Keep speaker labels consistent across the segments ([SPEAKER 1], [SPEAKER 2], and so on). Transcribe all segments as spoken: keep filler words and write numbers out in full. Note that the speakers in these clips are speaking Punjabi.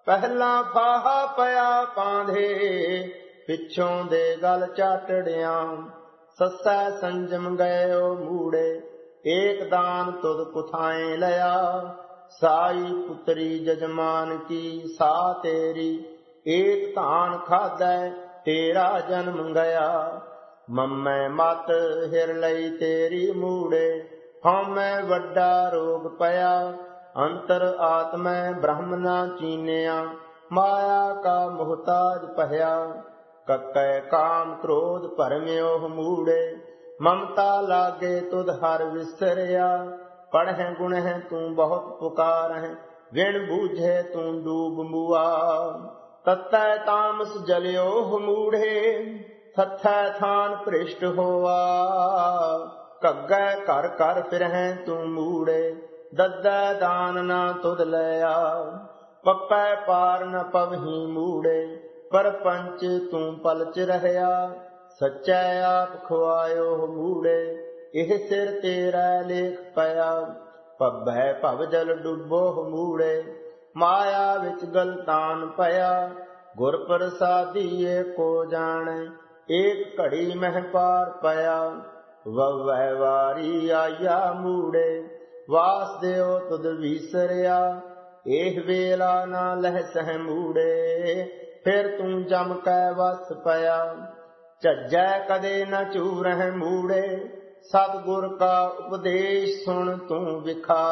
[SPEAKER 1] ਪਹਿਲਾਂ ਫਾਹਾ ਪਿਆ ਪਾਂਧੇ, ਪਿੱਛੋਂ ਦੇ ਗਲ ਚਾਟੜਿਆਂ। ਸੱਸੈ ਸੰਜਮ ਗਇਓ ਮੂੜੇ, ਏਕ ਦਾਨ ਤੁਧ ਕੁਥਾਏ ਲਿਆ। ਸਾਈ ਪੁੱਤਰੀ ਜਜਮਾਨ ਕੀ ਸਾ ਤੇਰੀ, ਏਕ ਧਾਨ ਖਾਧੈ ਤੇਰਾ ਜਨਮ ਗਿਆ। ਮੰਮੈ ਮਤ ਹਿਰ ਲਈ ਤੇਰੀ ਮੂੜੇ, ਹਉਮੈ ਵੱਡਾ ਰੋਗ ਪਿਆ। ਅੰਤਰ ਆਤਮੈ ਬ੍ਰਹਮ ਨਾ ਚੀਨਿਆ, ਮਾਇਆ ਕਾ ਮੁਹਤਾਜ ਪਹਿਆ। ਕੱਕੈ ਕਾਮ ਕ੍ਰੋਧ ਭਰਮਿਓ ਮੂੜੇ, ਮਮਤਾ ਲਾਗੇ ਤੁਧ ਹਰ ਵਿਸਰਿਆ। ਪੜ੍ਹੈ ਗੁਣਹਿ ਤੂੰ ਬਹੁਤ ਪੁਕਾਰਹਿ, ਵਿਣ ਬੂਝੇ ਤੂੰ ਡੂਬ ਮੁਆ। ਤਤੈ ਤਾਮਸ ਜਲਿਓ ਮੂੜੇ, ਥਥੈ ਥਾਨ ਭ੍ਰਿਸ਼ਟ ਹੋਆ। ਘੱਗੈ ਘਰ ਘਰ ਫਿਰਹਿ ਤੂੰ ਮੂੜੇ, ਦੱਦੈ ਦਾਨ ਨਾ ਤੁਧ ਲਿਆ। ਪੱਪੈ ਪਾਰ ਨ ਪਵਹੀ ਮੂੜੇ, ਪਰਪੰਚ ਤੂੰ ਪਲਚ ਰਹਿਆ। ਸੱਚੈ ਆਪ ਖੁਆਇਓ ਮੂੜੇ, ਇਹ ਸਿਰ ਤੇਰਾ ਲੇਖ ਪਿਆ। ਪੱਭੈ ਭਵ ਜਲ ਡੁੱਬੋ ਮੂੜੇ, ਮਾਇਆ ਵਿੱਚ ਗਲਤਾਨ ਪਿਆ। ਗੁਰ ਪ੍ਰਸਾਦੀ ਏਕੋ ਜਾਣੈ, ਏਕ ਘੜੀ ਮਹਿ ਪਾਰ ਪਿਆ। ਵਵੈ ਵਾਰੀ ਆਇਆ ਮੂੜੇ, ਵਾਸ ਦਿਓ ਤੁਧ ਵੀਸਰਿਆ। ਇਹ ਵੇਲਾ ਨਾ ਲਹਿ ਸਹਿ ਮੂੜੇ, ਫਿਰ ਤੂੰ ਜਮ ਕੈ ਵਸ ਪਿਆ। ਝੱਜੈ ਕਦੇ ਨ ਚੂਰਹਿ ਮੂੜੇ, ਸਤਿਗੁਰ ਕਾ ਉਪਦੇਸ਼ ਸੁਣ ਤੂੰ ਵਿਖਾ।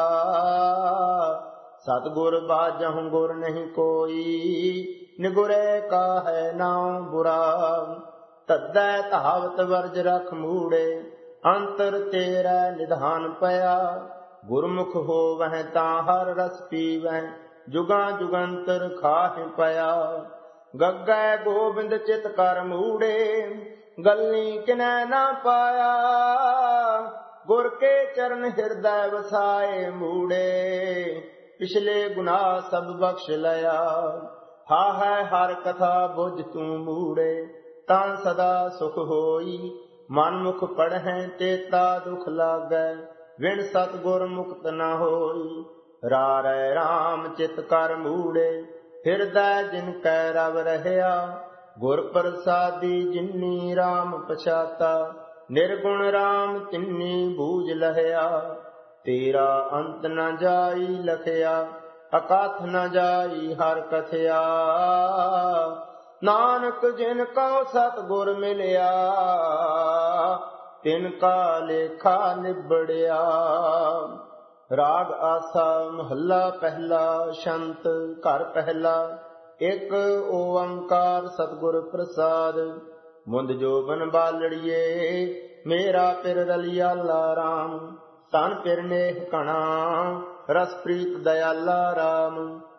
[SPEAKER 1] ਸਤਿਗੁਰ ਬਾਝਹੁ ਗੁਰ ਨਹੀਂ ਕੋਈ, ਨਿਗੁਰੇ ਕਾ ਹੈ ਨਾਉ ਬੁਰਾ। ਤੱਦੈ ਧਾਵਤ ਵਰਜ ਰਖ ਮੂੜੇ, ਅੰਤਰ ਤੇਰਾ ਨਿਧਾਨ ਪਿਆ। ਗੁਰਮੁਖ ਹੋਵਹਿ ਤਾਂ ਹਰ ਰਸ ਪੀਵਹਿ, ਜੁਗਾਂ ਜੁਗੰਤਰ ਖਾਹਿ ਪਿਆ। ਗੱਗੈ ਗੋਬਿੰਦ ਚਿਤ ਕਰ ਮੂੜੇ, ਗੱਲੀ ਕਿਨੈ ਨਾ ਪਾਇਆ। ਗੁਰ ਕੇ ਚਰਨ ਹਿਰਦੈ ਵਸਾਏ ਮੂੜੇ, ਪਿਛਲੇ ਗੁਨਾਹ ਸਭ ਬਖਸ਼ ਲਿਆ। ਹਾ ਹੈ ਹਰ ਕਥਾ ਬੁਝ ਤੂੰ ਮੂੜੇ, ਤਾਂ ਸਦਾ ਸੁਖ ਹੋਈ। ਮਨਮੁਖ ਪੜ੍ਹੈ ਤੇਤਾ ਦੁਖ ਲਾਗੈ, ਵਿਣ ਸਤਿਗੁਰ ਮੁਕਤ ਨ ਹੋਈ। ਰਾਰੈ ਰਾਮ ਚਿਤ ਕਰ ਮੂੜੇ, ਹਿਰਦੈ ਜਿਨ ਕੈ ਰਵ ਰਹਿਆ। ਗੁਰ ਪ੍ਰਸਾਦੀ ਜਿਨੀ ਰਾਮ ਪਛਾਤਾ, ਨਿਰਗੁਣ ਰਾਮ ਤਿੰਨੀ ਬੂਝ ਲਹਿਆ। ਤੇਰਾ ਅੰਤ ਨ ਜਾਈ ਲਖਿਆ, ਅਕਥ ਨ ਜਾਈ ਹਰ ਕਥਿਆ। ਨਾਨਕ ਜਿਨ ਕਉ ਸਤਿਗੁਰ ਮਿਲਿਆ, ਤਿਨ ਕਾ ਲੇਖਾ ਨਿਬੜਿਆ। ਰਾਗ ਆਸਾ ਮਹੱਲਾ ਪਹਿਲਾ, ਸ਼ੰਤ ਘਰ ਪਹਿਲਾ। ਇੱਕ ਓੰਕਾਰ ਸਤਿਗੁਰ ਪ੍ਰਸਾਦ। ਮੁੰਦ ਜੋਬਨ ਬਾਲੜੀਏ, ਮੇਰਾ ਪਿਰ ਰਲਿਆਲਾ ਰਾਮ। ਤਨ ਪਿਰ ਨੇਹ ਕਣਾ, ਰਸ ਪ੍ਰੀਤ ਦਇਆਲਾ ਰਾਮ।